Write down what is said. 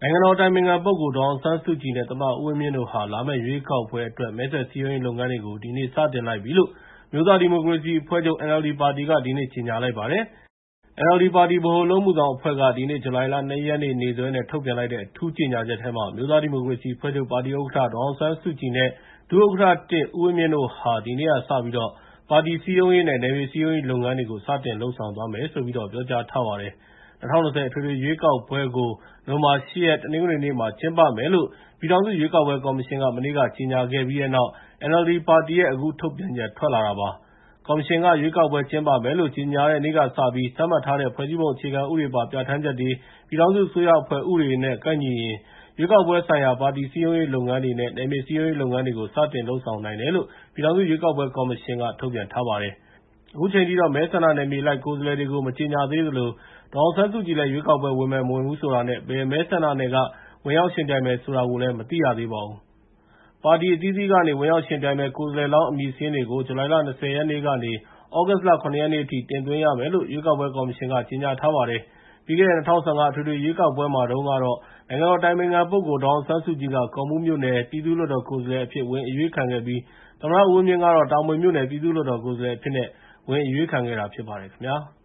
နိုင်ငံတော်အတိုင်ပင်ခံပုဂ္ဂိုလ် ဒေါ်အောင်ဆန်းစုကြည်နဲ့ သမ္မတဦးဝင်းမြင့်တို့ဟာ လာမယ့်ရွေးကောက်ပွဲအတွက် မဲဆွယ်စည်းရုံးရေးလုပ်ငန်းတွေကို ဒီနေ့ စတင်လိုက်ပြီလို့ အမျိုးသားဒီမိုကရေစီအဖွဲ့ချုပ် (NLD) ပါတီက ဒီနေ့ ကြေညာလိုက်ပါတယ်။ NLD ပါတီ ဗဟိုအလုပ်အမှုဆောင်အဖွဲ့က ဒီနေ့ ဇူလိုင်လ ၂ ရက်နေ့ နေ့စွဲနဲ့ ထုတ်ပြန်လိုက်တဲ့ အထူးကြေညာချက်ထဲမှာ အမျိုးသားဒီမိုကရေစီအဖွဲ့ချုပ်ပါတီဥက္ကဋ္ဌ ဒေါ်အောင်ဆန်းစုကြည်နဲ့ ဒုဥက္ကဋ္ဌ ၁ ဦးဝင်းမြင့်တို့ဟာ ဒီနေ့ကစပြီး ပါတီစည်းရုံးရေးနဲ့ နယ်မြေစည်းရုံးရေးလုပ်ငန်းတွေကို စတင်လုပ်ဆောင်သွားမယ်လို့ ပြောကြားထားပါတယ်။ ၂၀၂၀ အထွေထွေရွေးကောက်ပွဲကို နိုဝင်ဘာ ၈ ရက် တနင်္ဂနွေနေ့မှာ ကျင်းပမယ်လို့ ပြည်ထောင်စုရွေးကောက်ပွဲကော်မရှင်က မနေ့က ကြေညာခဲ့ပြီးတဲ့နောက် NLD ပါတီရဲ့ အခုထုတ်ပြန်ချက် ထွက်လာတာပါ။ ကော်မရှင်က ရွေးကောက်ပွဲကျင်းပမယ်လို့ ကြေညာတဲ့နေ့ကစပြီး သတ်မှတ်ထားတဲ့ ဖွဲ့စည်းပုံအခြေခံဥပဒေပါ ပြဌာန်းချက်တွေ၊ ပြည်ထောင်စုအစိုးရအဖွဲ့ဥပဒေတွေနဲ့ ကိုက်ညီရင် ရွေးကောက်ပွဲဆိုင်ရာ ပါတီစည်းရုံးရေးလုပ်ငန်းတွေနဲ့ နယ်မြေစည်းရုံးရေးလုပ်ငန်းတွေကို စတင်လုပ်ဆောင်နိုင်တယ်လို့ ပြည်ထောင်စုရွေးကောက်ပွဲကော်မရှင်က ထုတ်ပြန်ထားပါတယ်။ အခုချိန်ထိတော့ မဲဆန္ဒနယ်မြေအလိုက် ကိုယ်စားလှယ်တွေကို မကြေညာသေးသလို ဒေါ်အောင်ဆန်းစုကြည်လည်း ရွေးကောက်ပွဲဝင်မယ် မဝင်ဘူးဆိုတာနဲ့ ဘယ်မဲဆန္ဒနယ်က ဝင်ရောက်ယှဉ်ပြိုင်မယ်ဆိုတာကိုလည်း မသိရသေးပါဘူး။ ပါတီအသီးသီးကနေ ဝင်ရောက်ယှဉ်ပြိုင်မယ့် ကိုယ်စားလှယ်လောင်း အမည်စာရင်းတွေကို ဇူလိုင်လ ၂၀ ရက်နေ့ကနေ သြဂုတ်လ ၇ ရက်နေ့အထိ တင်သွင်းရမယ်လို့ ရွေးကောက်ပွဲကော်မရှင်က ကြေညာထားပါတယ်။ ပြီးခဲ့တဲ့ ၂၀၁၅ အထွေထွေရွေးကောက်ပွဲမှာတုန်းကတော့ နိုင်ငံတော်အတိုင်ပင်ခံပုဂ္ဂိုလ် ဒေါ်အောင်ဆန်းစုကြည်က ကော့မှူးမြို့နယ် ပြည်သူ့လွှတ်တော်ကိုယ်စားလှယ်အဖြစ် ဝင်အရွေးခံခဲ့ပြီး သမ္မတဦးဝင်းမြင့်ကတော့ တာမွေမြို့နယ် ပြည်သူ့လွှတ်တော်ကိုယ်စားလှယ်အဖြစ်နဲ့ ဝင်အရွေးခံခဲ့တာဖြစ်ပါတယ်ခင်ဗျာ။